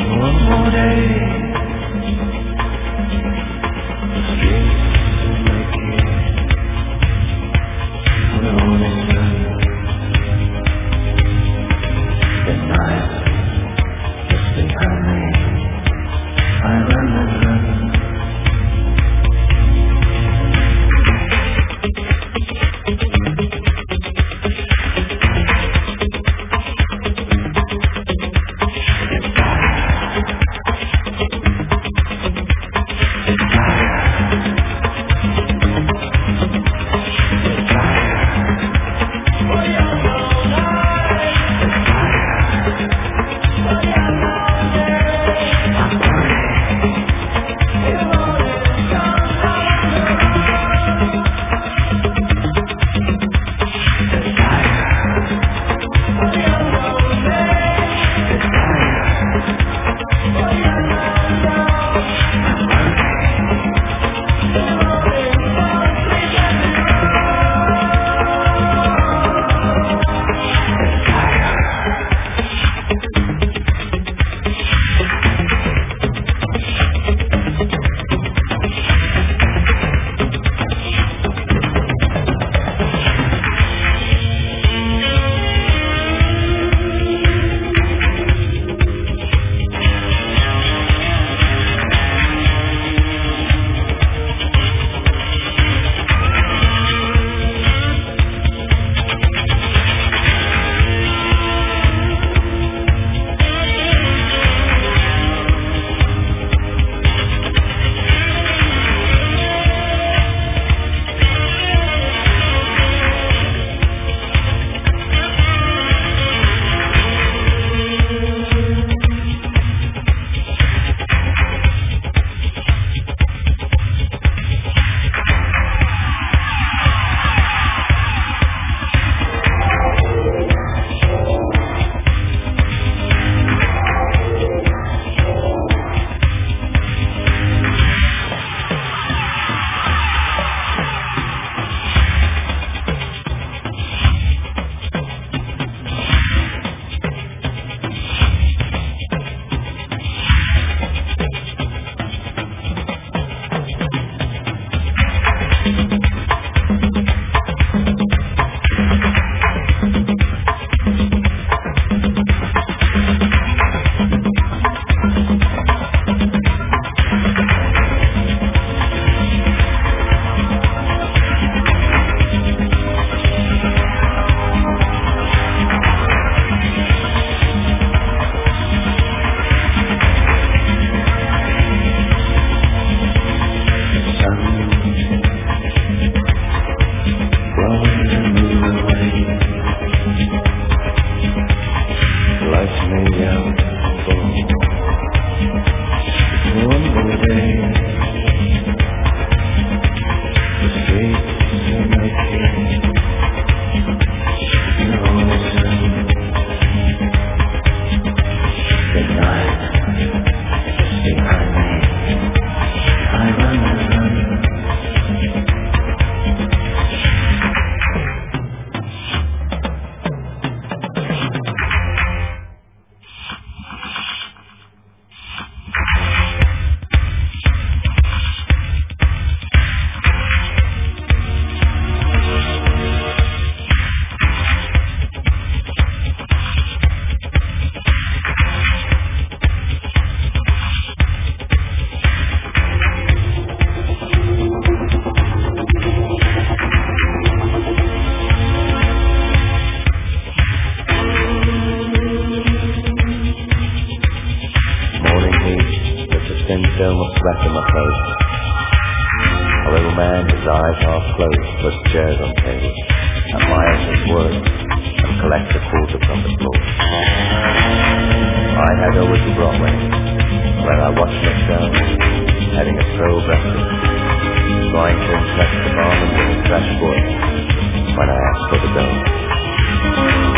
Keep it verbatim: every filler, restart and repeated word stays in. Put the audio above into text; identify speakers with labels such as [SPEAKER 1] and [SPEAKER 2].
[SPEAKER 1] One more day, the streets make it for the morning sun. The night is behind me. I run and run.
[SPEAKER 2] film of sweat in my face. A little man, his eyes half closed, pushed chairs on tables, admires his work, and collects a quarter from the floor. I head over to Broadway, where I watch myself heading a pro breakfast, trying to impress the barman with his fresh voice when I ask for the bill.